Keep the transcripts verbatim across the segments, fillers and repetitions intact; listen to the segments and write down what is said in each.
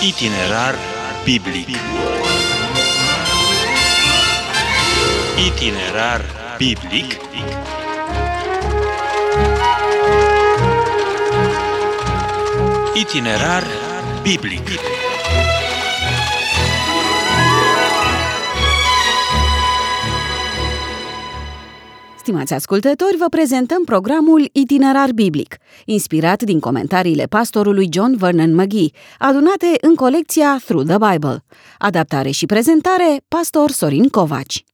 Itinerar biblic. Itinerar biblic. Itinerar biblic. Stimați ascultători, vă prezentăm programul Itinerar biblic, inspirat din comentariile pastorului John Vernon McGee, adunate în colecția Through the Bible. Adaptare și prezentare, pastor Sorin Covaci.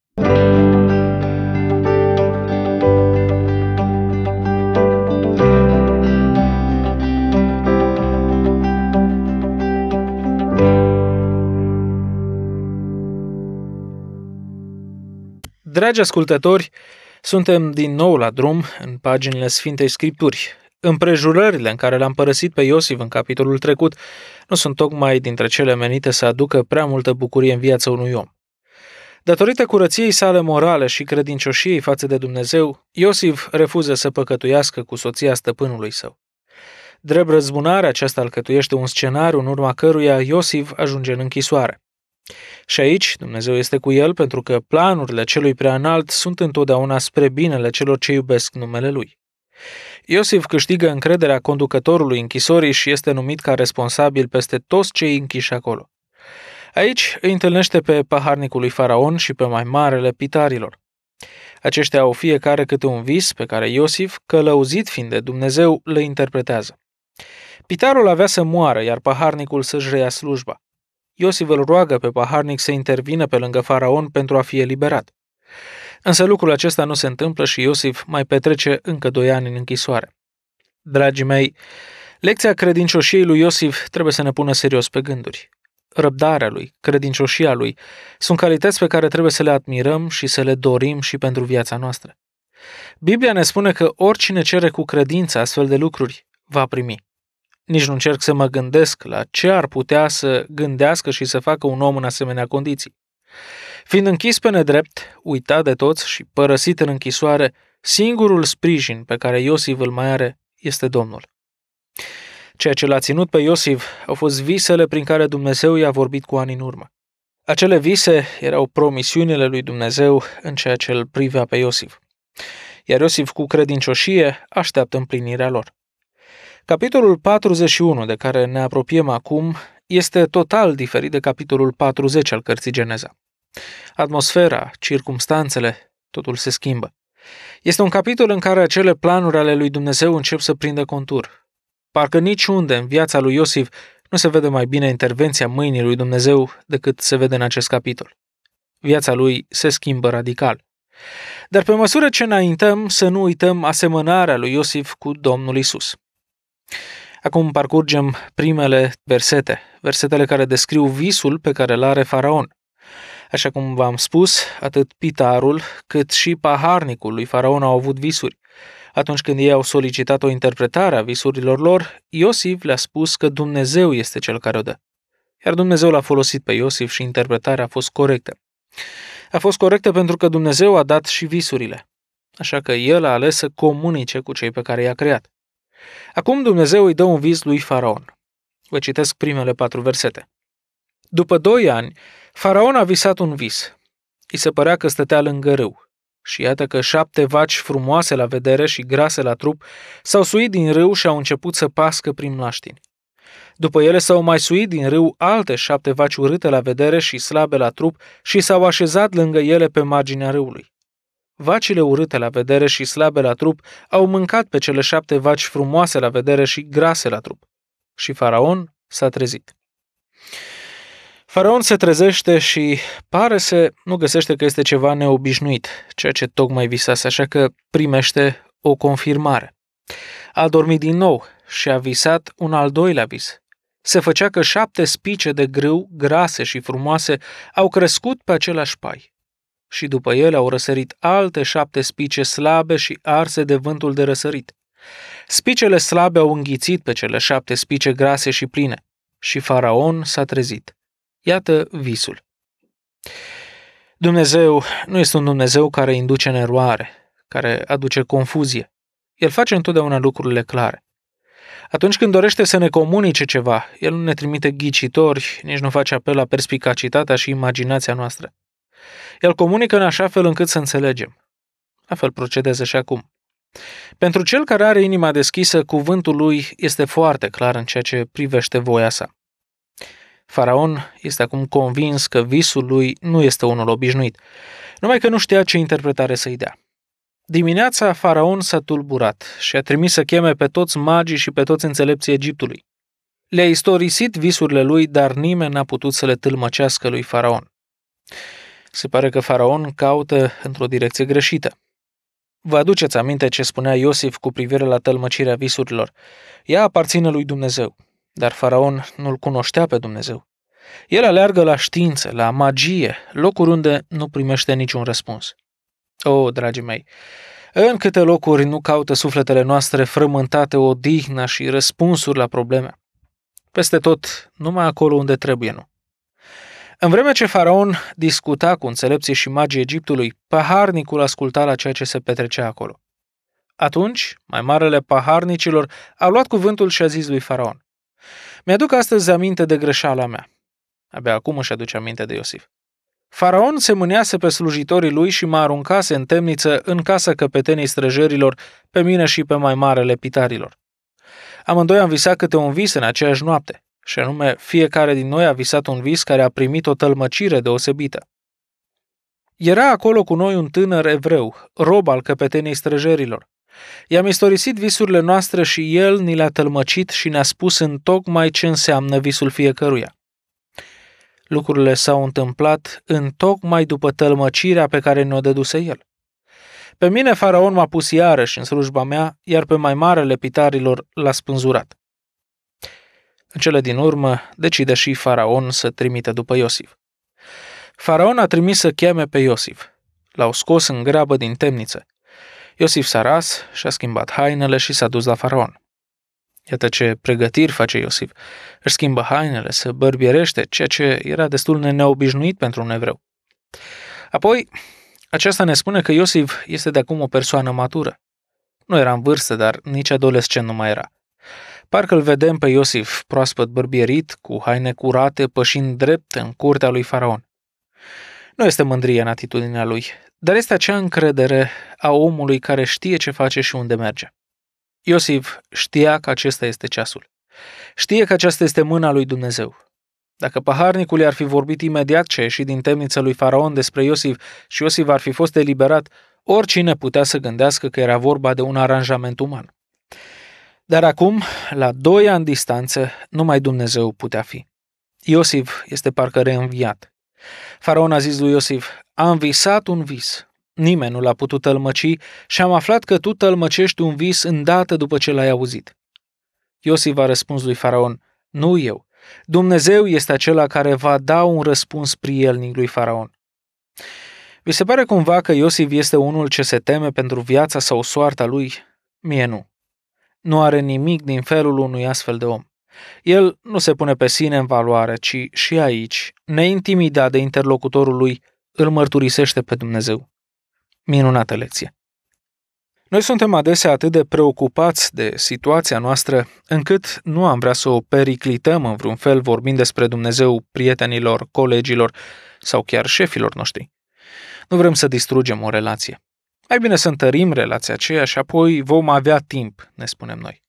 Dragi ascultători, suntem din nou la drum în paginile Sfintei Scripturi. Împrejurările în care l-am părăsit pe Iosif în capitolul trecut nu sunt tocmai dintre cele menite să aducă prea multă bucurie în viața unui om. Datorită curăției sale morale și credincioșiei față de Dumnezeu, Iosif refuză să păcătuiască cu soția stăpânului său. Drept răzbunare, aceasta alcătuiește un scenariu în urma căruia Iosif ajunge în închisoare. Și aici Dumnezeu este cu el pentru că planurile celui preanalt sunt întotdeauna spre binele celor ce iubesc numele lui. Iosif câștigă încrederea conducătorului închisorii și este numit ca responsabil peste toți cei închiși acolo. Aici îi întâlnește pe paharnicul lui Faraon și pe mai marele pitarilor. Aceștia au fiecare câte un vis pe care Iosif, călăuzit fiind de Dumnezeu, le interpretează. Pitarul avea să moară, iar paharnicul să-și reia slujba. Iosif îl roagă pe paharnic să intervină pe lângă Faraon pentru a fi eliberat. Însă lucrul acesta nu se întâmplă și Iosif mai petrece încă doi ani în închisoare. Dragii mei, lecția credincioșiei lui Iosif trebuie să ne pună serios pe gânduri. Răbdarea lui, credincioșia lui, sunt calități pe care trebuie să le admirăm și să le dorim și pentru viața noastră. Biblia ne spune că oricine cere cu credință astfel de lucruri va primi. Nici nu încerc să mă gândesc la ce ar putea să gândească și să facă un om în asemenea condiții. Fiind închis pe nedrept, uitat de toți și părăsit în închisoare, singurul sprijin pe care Iosif îl mai are este Domnul. Ceea ce l-a ținut pe Iosif au fost visele prin care Dumnezeu i-a vorbit cu ani în urmă. Acele vise erau promisiunile lui Dumnezeu în ceea ce îl privea pe Iosif. Iar Iosif cu credincioșie așteaptă împlinirea lor. Capitolul patruzeci și unu de care ne apropiem acum este total diferit de capitolul patruzeci al cărții Geneza. Atmosfera, circumstanțele, totul se schimbă. Este un capitol în care acele planuri ale lui Dumnezeu încep să prindă contur. Parcă niciunde în viața lui Iosif nu se vede mai bine intervenția mâinii lui Dumnezeu decât se vede în acest capitol. Viața lui se schimbă radical. Dar pe măsură ce înaintăm, să nu uităm asemănarea lui Iosif cu Domnul Isus. Acum parcurgem primele versete, versetele care descriu visul pe care îl are Faraon. Așa cum v-am spus, atât pitarul cât și paharnicul lui Faraon au avut visuri. Atunci când ei au solicitat o interpretare a visurilor lor, Iosif le-a spus că Dumnezeu este cel care o dă. Iar Dumnezeu l-a folosit pe Iosif și interpretarea a fost corectă. A fost corectă pentru că Dumnezeu a dat și visurile. Așa că el a ales să comunice cu cei pe care i-a creat. Acum Dumnezeu îi dă un vis lui Faraon. Vă citesc primele patru versete. După doi ani, Faraon a visat un vis. I se părea că stătea lângă râu. Și iată că șapte vaci frumoase la vedere și grase la trup s-au suit din râu și au început să pască prin mlaștini. După ele s-au mai suit din râu alte șapte vaci urâte la vedere și slabe la trup și s-au așezat lângă ele pe marginea râului. Vacile urâte la vedere și slabe la trup au mâncat pe cele șapte vaci frumoase la vedere și grase la trup. Și Faraon s-a trezit. Faraon se trezește și pare să nu găsește că este ceva neobișnuit, ceea ce tocmai visase, așa că primește o confirmare. A dormit din nou și a visat un al doilea vis. Se făcea că șapte spice de grâu, grase și frumoase, au crescut pe același pai. Și după ele au răsărit alte șapte spice slabe și arse de vântul de răsărit. Spicele slabe au înghițit pe cele șapte spice grase și pline. Și Faraon s-a trezit. Iată visul. Dumnezeu nu este un Dumnezeu care induce în eroare, care aduce confuzie. El face întotdeauna lucrurile clare. Atunci când dorește să ne comunice ceva, El nu ne trimite ghicitori, nici nu face apel la perspicacitatea și imaginația noastră. El comunică în așa fel încât să înțelegem. La fel procedează și acum. Pentru cel care are inima deschisă, cuvântul lui este foarte clar în ceea ce privește voia sa. Faraon este acum convins că visul lui nu este unul obișnuit, numai că nu știa ce interpretare să-i dea. Dimineața, Faraon s-a tulburat și a trimis să cheme pe toți magii și pe toți înțelepții Egiptului. Le-a istorisit visurile lui, dar nimeni n-a putut să le tâlmăcească lui Faraon. Se pare că Faraon caută într-o direcție greșită. Vă aduceți aminte ce spunea Iosif cu privire la tălmăcirea visurilor? Ea aparține lui Dumnezeu, dar Faraon nu-L cunoștea pe Dumnezeu. El aleargă la știință, la magie, locuri unde nu primește niciun răspuns. O, dragii mei, în câte locuri nu caută sufletele noastre frământate odihna și răspunsuri la probleme? Peste tot, numai acolo unde trebuie, nu. În vreme ce Faraon discuta cu înțelepții și magii Egiptului, paharnicul asculta la ceea ce se petrecea acolo. Atunci, mai marele paharnicilor a luat cuvântul și a zis lui Faraon: Mi-aduc astăzi aminte de greșeala mea. Abia acum își aduce aminte de Iosif. Faraon se mânease pe slujitorii lui și mă aruncase în temniță în casa căpetenii străjerilor, pe mine și pe mai marele pitarilor. Amândoi am visat câte un vis în aceeași noapte, și anume fiecare din noi a visat un vis care a primit o tălmăcire deosebită. Era acolo cu noi un tânăr evreu, rob al căpetenii străjerilor. I-am istorisit visurile noastre și el ni le-a tălmăcit și ne-a spus întocmai ce înseamnă visul fiecăruia. Lucrurile s-au întâmplat întocmai după tălmăcirea pe care ne-o dăduse el. Pe mine Faraon m-a pus iarăși în slujba mea, iar pe mai marele pitarilor l-a spânzurat. În cele din urmă, decide și Faraon să trimită după Iosif. Faraon a trimis să cheme pe Iosif. L-au scos în grabă din temniță. Iosif s-a ras, și-a schimbat hainele și s-a dus la Faraon. Iată ce pregătiri face Iosif. Își schimbă hainele, se bărbierește, ceea ce era destul de neobișnuit pentru un evreu. Apoi, aceasta ne spune că Iosif este de acum o persoană matură. Nu era în vârstă, dar nici adolescent nu mai era. Parcă îl vedem pe Iosif proaspăt bărbierit, cu haine curate, pășind drept în curtea lui Faraon. Nu este mândrie în atitudinea lui, dar este acea încredere a omului care știe ce face și unde merge. Iosif știa că acesta este ceasul. Știe că aceasta este mâna lui Dumnezeu. Dacă paharnicul i-ar fi vorbit imediat ce a ieșit din temnița lui Faraon despre Iosif și Iosif ar fi fost eliberat, oricine putea să gândească că era vorba de un aranjament uman. Dar acum, la doi ani distanță, numai Dumnezeu putea fi. Iosif este parcă reînviat. Faraon a zis lui Iosif: Am visat un vis. Nimeni nu l-a putut tălmăci și am aflat că tu tălmăcești un vis îndată după ce l-ai auzit. Iosif a răspuns lui Faraon: Nu eu. Dumnezeu este acela care va da un răspuns prielnic lui Faraon. Vi se pare cumva că Iosif este unul ce se teme pentru viața sau soarta lui? Mie nu. Nu are nimic din felul unui astfel de om. El nu se pune pe sine în valoare, ci și aici, neintimidat de interlocutorul lui, îl mărturisește pe Dumnezeu. Minunată lecție! Noi suntem adesea atât de preocupați de situația noastră, încât nu am vrea să o periclităm în vreun fel vorbind despre Dumnezeu prietenilor, colegilor sau chiar șefilor noștri. Nu vrem să distrugem o relație. Mai bine să întărim relația aceea și apoi vom avea timp, ne spunem noi.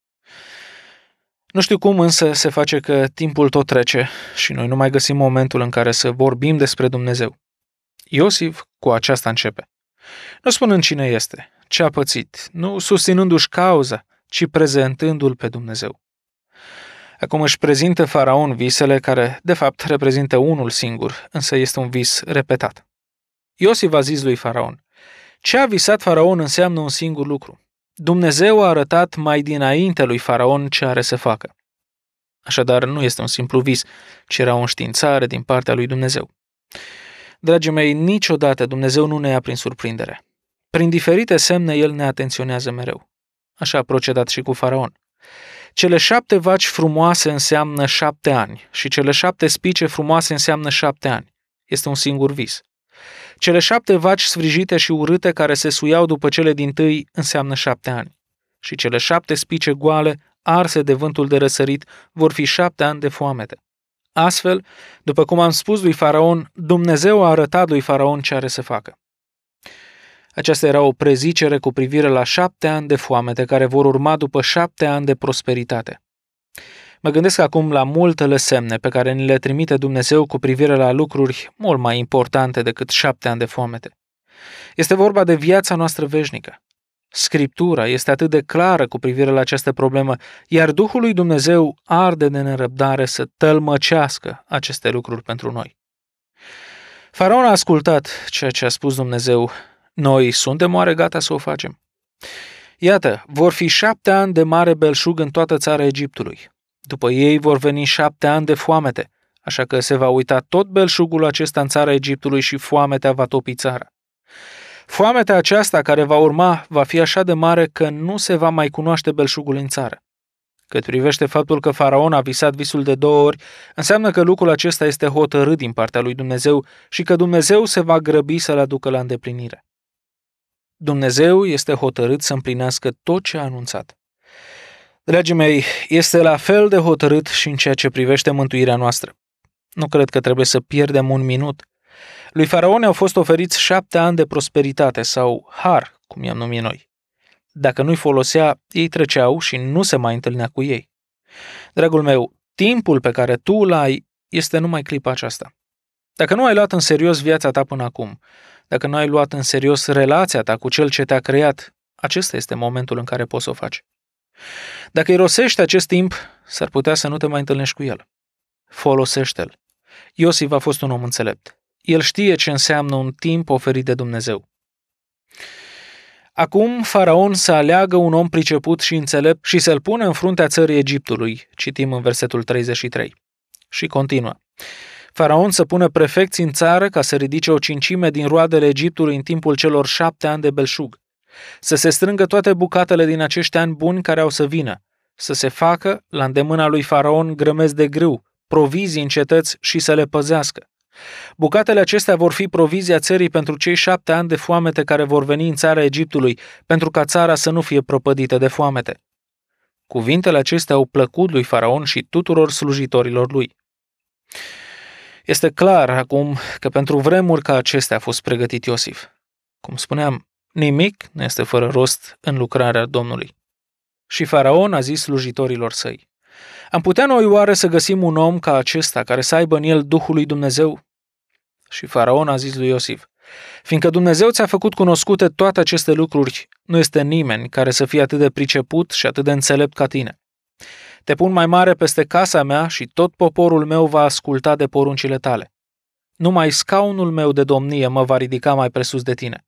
Nu știu cum însă se face că timpul tot trece și noi nu mai găsim momentul în care să vorbim despre Dumnezeu. Iosif cu aceasta începe. Nu spunând cine este, ce a pățit, nu susținându-și cauza, ci prezentându-l pe Dumnezeu. Acum își prezintă Faraon visele care, de fapt, reprezintă unul singur, însă este un vis repetat. Iosif a zis lui Faraon: Ce a visat Faraon înseamnă un singur lucru. Dumnezeu a arătat mai dinainte lui Faraon ce are să facă. Așadar, nu este un simplu vis, ci era o înștiințare din partea lui Dumnezeu. Dragii mei, niciodată Dumnezeu nu ne ia prin surprindere. Prin diferite semne, El ne atenționează mereu. Așa a procedat și cu Faraon. Cele șapte vaci frumoase înseamnă șapte ani și cele șapte spice frumoase înseamnă șapte ani. Este un singur vis. Cele șapte vaci sfrijite și urâte care se suiau după cele dintâi înseamnă șapte ani. Și cele șapte spice goale arse de vântul de răsărit, vor fi șapte ani de foamete. Astfel, după cum am spus lui Faraon, Dumnezeu a arătat lui Faraon ce are să facă. Aceasta era o prezicere cu privire la șapte ani de foamete care vor urma după șapte ani de prosperitate. Mă gândesc acum la multele semne pe care ni le trimite Dumnezeu cu privire la lucruri mult mai importante decât șapte ani de foamete. Este vorba de viața noastră veșnică. Scriptura este atât de clară cu privire la această problemă, iar Duhul lui Dumnezeu arde de nerăbdare să tălmăcească aceste lucruri pentru noi. Faraon a ascultat ceea ce a spus Dumnezeu. Noi suntem oare gata să o facem? Iată, vor fi șapte ani de mare belșug în toată țara Egiptului. După ei vor veni șapte ani de foamete, așa că se va uita tot belșugul acesta în țara Egiptului și foametea va topi țara. Foametea aceasta care va urma va fi așa de mare că nu se va mai cunoaște belșugul în țară. Cât privește faptul că Faraon a visat visul de două ori, înseamnă că lucrul acesta este hotărât din partea lui Dumnezeu și că Dumnezeu se va grăbi să-l aducă la îndeplinire. Dumnezeu este hotărât să împlinească tot ce a anunțat. Dragii mei, este la fel de hotărât și în ceea ce privește mântuirea noastră. Nu cred că trebuie să pierdem un minut. Lui Faraon au fost oferiți șapte ani de prosperitate sau har, cum i-am numit noi. Dacă nu-i folosea, ei treceau și nu se mai întâlnea cu ei. Dragul meu, timpul pe care tu îl ai este numai clipa aceasta. Dacă nu ai luat în serios viața ta până acum, dacă nu ai luat în serios relația ta cu cel ce te-a creat, acesta este momentul în care poți să o faci. Dacă irosești acest timp, s-ar putea să nu te mai întâlnești cu el. Folosește-l. Iosif a fost un om înțelept. El știe ce înseamnă un timp oferit de Dumnezeu. Acum Faraon să aleagă un om priceput și înțelept și să-l pună în fruntea țării Egiptului, citim în versetul treizeci și trei. Și continuă. Faraon să pună prefecți în țară ca să ridice o cincime din roadele Egiptului în timpul celor șapte ani de belșug. Să se strângă toate bucatele din acești ani buni care au să vină. Să se facă, la îndemâna lui Faraon, grămezi de grâu, provizii în cetăți și să le păzească. Bucatele acestea vor fi provizia țării pentru cei șapte ani de foamete care vor veni în țara Egiptului, pentru ca țara să nu fie prăpădită de foamete. Cuvintele acestea au plăcut lui Faraon și tuturor slujitorilor lui. Este clar acum că pentru vremuri ca acestea a fost pregătit Iosif. Cum spuneam, nimic nu este fără rost în lucrarea Domnului. Și Faraon a zis slujitorilor săi: am putea noi oare să găsim un om ca acesta care să aibă în el Duhul lui Dumnezeu? Și Faraon a zis lui Iosif: fiindcă Dumnezeu ți-a făcut cunoscute toate aceste lucruri, nu este nimeni care să fie atât de priceput și atât de înțelept ca tine. Te pun mai mare peste casa mea și tot poporul meu va asculta de poruncile tale. Numai scaunul meu de domnie mă va ridica mai presus de tine.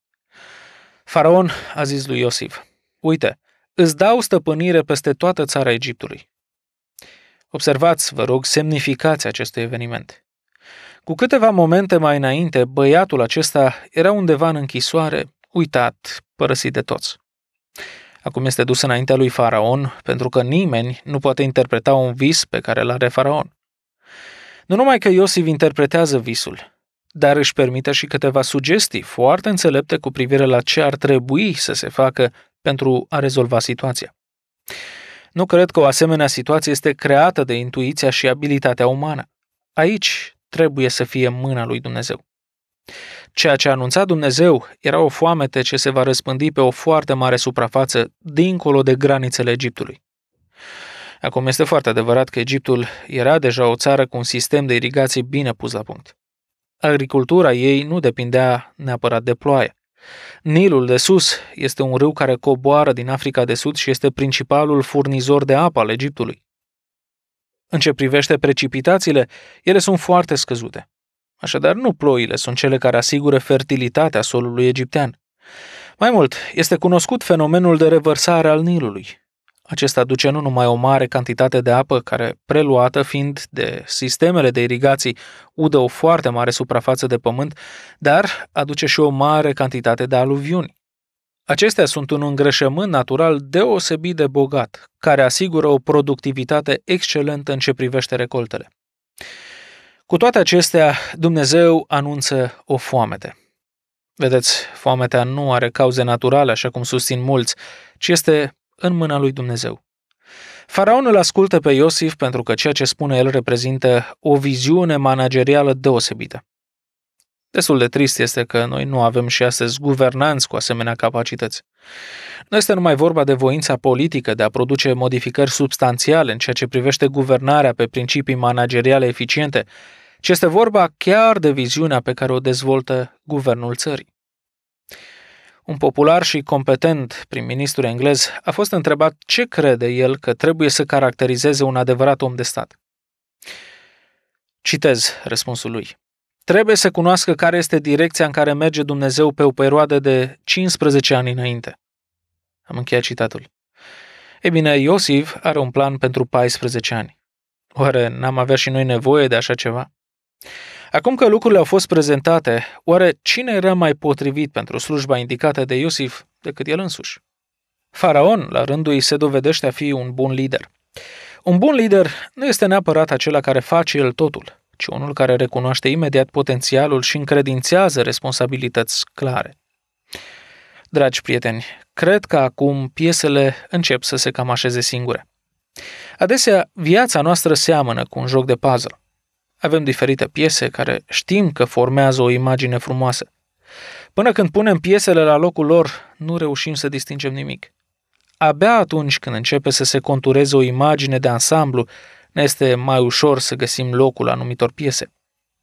Faraon a zis lui Iosif: uite, îți dau stăpânire peste toată țara Egiptului. Observați, vă rog, semnificația acestui eveniment. Cu câteva momente mai înainte, băiatul acesta era undeva în închisoare, uitat, părăsit de toți. Acum este dus înaintea lui Faraon, pentru că nimeni nu poate interpreta un vis pe care îl are Faraon. Nu numai că Iosif interpretează visul, dar își permite și câteva sugestii foarte înțelepte cu privire la ce ar trebui să se facă pentru a rezolva situația. Nu cred că o asemenea situație este creată de intuiția și abilitatea umană. Aici trebuie să fie mâna lui Dumnezeu. Ceea ce a anunțat Dumnezeu era o foamete ce se va răspândi pe o foarte mare suprafață dincolo de granițele Egiptului. Acum este foarte adevărat că Egiptul era deja o țară cu un sistem de irigație bine pus la punct. Agricultura ei nu depindea neapărat de ploaie. Nilul de sus este un râu care coboară din Africa de Sud și este principalul furnizor de apă al Egiptului. În ce privește precipitațiile, ele sunt foarte scăzute. Așadar, nu ploile sunt cele care asigură fertilitatea solului egiptean. Mai mult, este cunoscut fenomenul de revărsare al Nilului. Acesta aduce nu numai o mare cantitate de apă, care, preluată fiind de sistemele de irigații, udă o foarte mare suprafață de pământ, dar aduce și o mare cantitate de aluviuni. Acestea sunt un îngrășământ natural deosebit de bogat, care asigură o productivitate excelentă în ce privește recoltele. Cu toate acestea, Dumnezeu anunță o foamete. Vedeți, foametea nu are cauze naturale, așa cum susțin mulți, ci este în mâna lui Dumnezeu. Faraon îl ascultă pe Iosif pentru că ceea ce spune el reprezintă o viziune managerială deosebită. Destul de trist este că noi nu avem și astăzi guvernanți cu asemenea capacități. Nu este numai vorba de voința politică de a produce modificări substanțiale în ceea ce privește guvernarea pe principii manageriale eficiente, ci este vorba chiar de viziunea pe care o dezvoltă guvernul țării. Un popular și competent prim-ministru englez a fost întrebat ce crede el că trebuie să caracterizeze un adevărat om de stat. Citez răspunsul lui. Trebuie să cunoască care este direcția în care merge Dumnezeu pe o perioadă de cincisprezece ani înainte. Am încheiat citatul. Ei bine, Iosif are un plan pentru paisprezece ani. Oare n-am avea și noi nevoie de așa ceva? Acum că lucrurile au fost prezentate, oare cine era mai potrivit pentru slujba indicată de Iosif decât el însuși? Faraon, la rândul ei, se dovedește a fi un bun lider. Un bun lider nu este neapărat acela care face el totul, ci unul care recunoaște imediat potențialul și încredințează responsabilități clare. Dragi prieteni, cred că acum piesele încep să se cam așeze singure. Adesea, viața noastră seamănă cu un joc de puzzle. Avem diferite piese care știm că formează o imagine frumoasă. Până când punem piesele la locul lor, nu reușim să distingem nimic. Abia atunci când începe să se contureze o imagine de ansamblu, ne este mai ușor să găsim locul anumitor piese.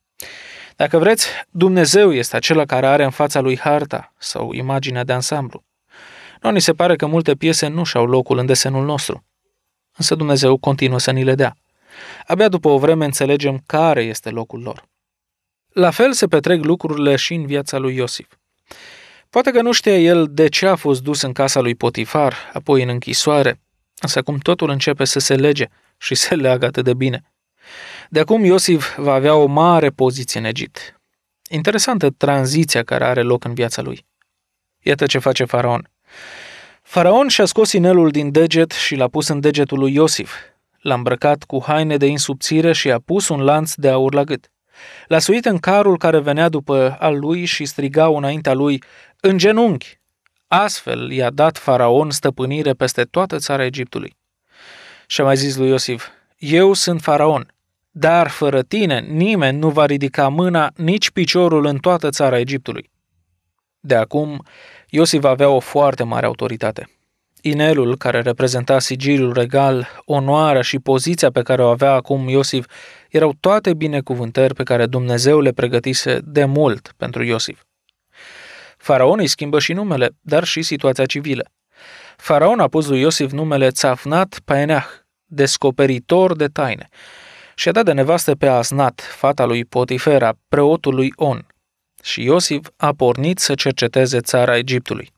Dacă vreți, Dumnezeu este acela care are în fața lui harta sau imaginea de ansamblu. Nu ni se pare că multe piese nu și-au locul în desenul nostru. Însă Dumnezeu continuă să ni le dea. Abia după o vreme înțelegem care este locul lor. La fel se petrec lucrurile și în viața lui Iosif. Poate că nu știa el de ce a fost dus în casa lui Potifar, apoi în închisoare, însă acum totul începe să se lege și se leagă atât de bine. De acum Iosif va avea o mare poziție în Egipt. Interesantă tranziția care are loc în viața lui. Iată ce face Faraon. Faraon și-a scos inelul din deget și l-a pus în degetul lui Iosif. L-a îmbrăcat cu haine de insubțire și a pus un lanț de aur la gât. L-a suit în carul care venea după al lui și strigau înaintea lui, în genunchi. Astfel i-a dat Faraon stăpânire peste toată țara Egiptului. Și a mai zis lui Iosif, eu sunt Faraon, dar fără tine nimeni nu va ridica mâna, nici piciorul în toată țara Egiptului. De acum, Iosif avea o foarte mare autoritate. Inelul, care reprezenta sigiliul regal, onoarea și poziția pe care o avea acum Iosif, erau toate binecuvântări pe care Dumnezeu le pregătise de mult pentru Iosif. Faraon îi schimbă și numele, dar și situația civilă. Faraon a pus lui Iosif numele Țafnat Paeneah, descoperitor de taine, și a dat de nevastă pe Asnat, fata lui Potifera, preotul lui On. Și Iosif a pornit să cerceteze țara Egiptului.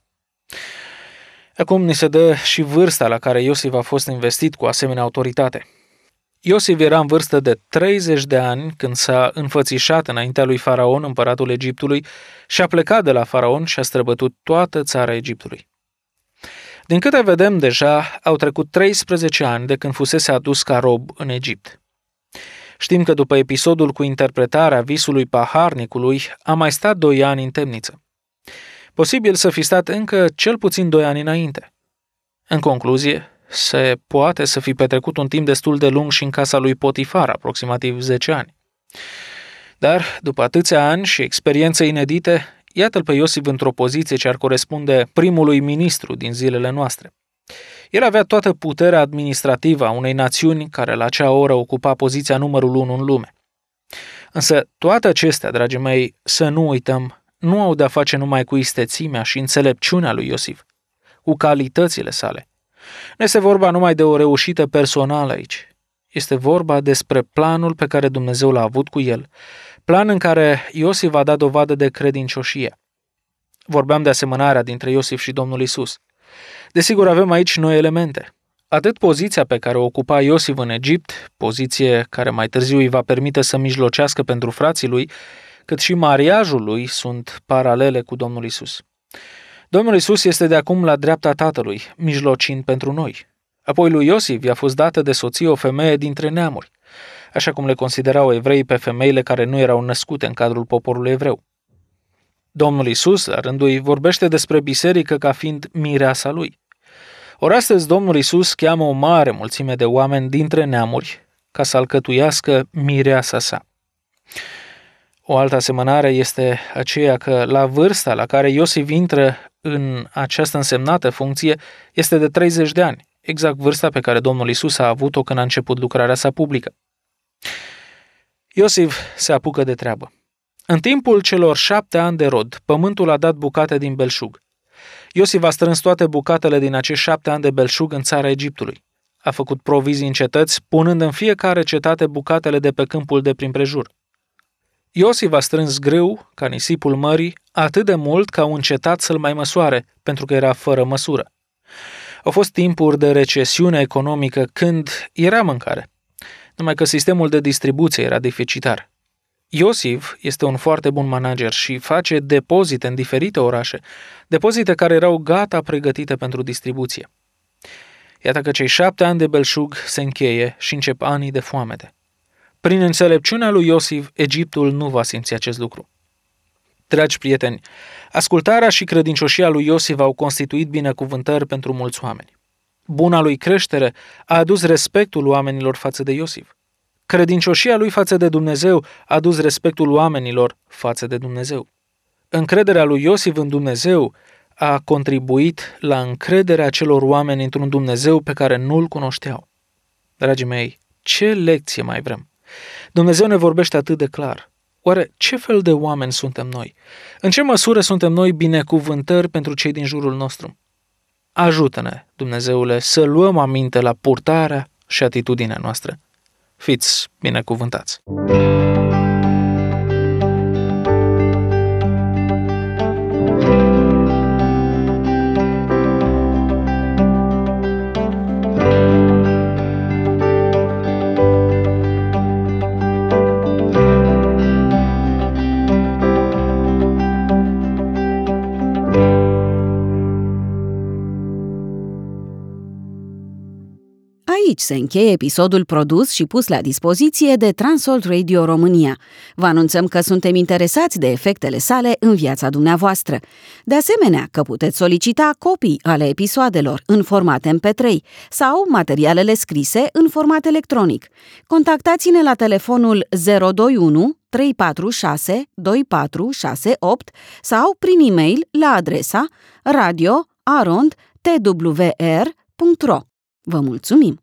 Acum ni se dă și vârsta la care Iosif a fost investit cu asemenea autoritate. Iosif era în vârstă de treizeci de ani când s-a înfățișat înaintea lui Faraon, împăratul Egiptului, și a plecat de la Faraon și a străbătut toată țara Egiptului. Din câte vedem deja, au trecut treisprezece ani de când fusese adus ca rob în Egipt. Știm că după episodul cu interpretarea visului paharnicului, a mai stat doi ani în temniță. Posibil să fi stat încă cel puțin doi ani înainte. În concluzie, se poate să fi petrecut un timp destul de lung și în casa lui Potifar, aproximativ zece ani. Dar, după atâția ani și experiențe inedite, iată-l pe Iosif într-o poziție ce ar corespunde primului ministru din zilele noastre. El avea toată puterea administrativă a unei națiuni care la acea oră ocupa poziția numărul unu în lume. Însă toate acestea, dragii mei, să nu uităm, nu au de-a face numai cu istețimea și înțelepciunea lui Iosif, cu calitățile sale. Nu este vorba numai de o reușită personală aici. Este vorba despre planul pe care Dumnezeu l-a avut cu el, plan în care Iosif a dat dovadă de credincioșie. Vorbeam de asemănarea dintre Iosif și Domnul Isus. Desigur, avem aici noi elemente. Atât poziția pe care o ocupa Iosif în Egipt, poziție care mai târziu îi va permite să mijlocească pentru frații lui, cât și mariajul lui sunt paralele cu Domnul Isus. Domnul Isus este de acum la dreapta Tatălui, mijlocind pentru noi. Apoi lui Iosif i-a fost dată de soție o femeie dintre neamuri, așa cum le considerau evreii pe femeile care nu erau născute în cadrul poporului evreu. Domnul Isus, la rândul ei, vorbește despre biserică ca fiind mireasa lui. Ori astăzi Domnul Iisus cheamă o mare mulțime de oameni dintre neamuri ca să alcătuiască mireasa sa. O altă asemănare este aceea că la vârsta la care Iosif intră în această însemnată funcție este de treizeci de ani, exact vârsta pe care Domnul Iisus a avut-o când a început lucrarea sa publică. Iosif se apucă de treabă. În timpul celor șapte ani de rod, pământul a dat bucate din belșug. Iosif a strâns toate bucatele din acești șapte ani de belșug în țara Egiptului. A făcut provizii în cetăți, punând în fiecare cetate bucatele de pe câmpul de prin prejur. Iosif a strâns grâu, ca nisipul mării, atât de mult ca un cetat să-l mai măsoare, pentru că era fără măsură. Au fost timpuri de recesiune economică când era mâncare, numai că sistemul de distribuție era deficitar. Iosif este un foarte bun manager și face depozite în diferite orașe, depozite care erau gata pregătite pentru distribuție. Iată că cei șapte ani de belșug se încheie și încep anii de foamete. Prin înțelepciunea lui Iosif, Egiptul nu va simți acest lucru. Dragi prieteni, ascultarea și credincioșia lui Iosif au constituit binecuvântări pentru mulți oameni. Buna lui creștere a adus respectul oamenilor față de Iosif. Credincioșia lui față de Dumnezeu a adus respectul oamenilor față de Dumnezeu. Încrederea lui Iosif în Dumnezeu a contribuit la încrederea celor oameni într-un Dumnezeu pe care nu-l cunoșteau. Dragii mei, ce lecție mai vrem? Dumnezeu ne vorbește atât de clar. Oare ce fel de oameni suntem noi? În ce măsură suntem noi binecuvântări pentru cei din jurul nostru? Ajută-ne, Dumnezeule, să luăm aminte la purtarea și atitudinea noastră. Fiți binecuvântați! Aici se încheie episodul produs și pus la dispoziție de Transworld Radio România. Vă anunțăm că suntem interesați de efectele sale în viața dumneavoastră. De asemenea, că puteți solicita copii ale episoadelor în format M P trei sau materialele scrise în format electronic. Contactați-ne la telefonul zero doi unu trei patru șase doi patru șase opt sau prin e-mail la adresa radio arond t w r punct r o. Vă mulțumim!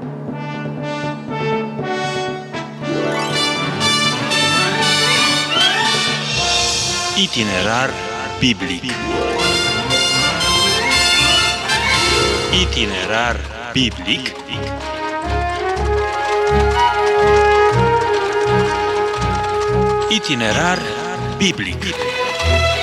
Itinerar biblic. Itinerar biblic. Itinerar biblic.